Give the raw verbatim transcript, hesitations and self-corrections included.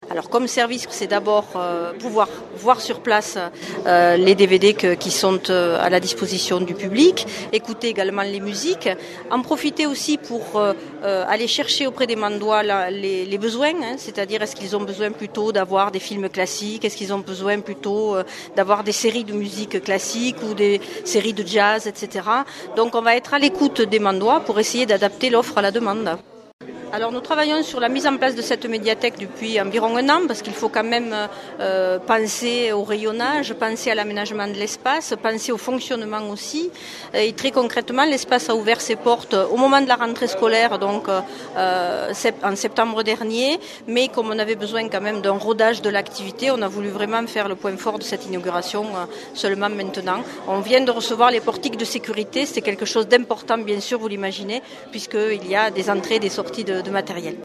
Alors comme service, c'est d'abord euh, pouvoir voir sur place euh, les D V D que, qui sont euh, à la disposition du public, écouter également les musiques, en profiter aussi pour euh, euh, aller chercher auprès des Mandois la, les, les besoins, hein, c'est-à-dire est-ce qu'ils ont besoin plutôt d'avoir des films classiques, est-ce qu'ils ont besoin plutôt euh, d'avoir des séries de musique classique ou des séries de jazz, et cetera. Donc on va être à l'écoute des Mandois pour essayer d'adapter l'offre à la demande. Alors nous travaillons sur la mise en place de cette médiathèque depuis environ un an parce qu'il faut quand même euh, penser au rayonnage, penser à l'aménagement de l'espace, penser au fonctionnement aussi. Et très concrètement, l'espace a ouvert ses portes au moment de la rentrée scolaire, donc euh, en septembre dernier. Mais comme on avait besoin quand même d'un rodage de l'activité, on a voulu vraiment faire le point fort de cette inauguration euh, seulement maintenant. On vient de recevoir les portiques de sécurité, c'est quelque chose d'important bien sûr, vous l'imaginez, puisqu'il y a des entrées et des sorties de de matériel.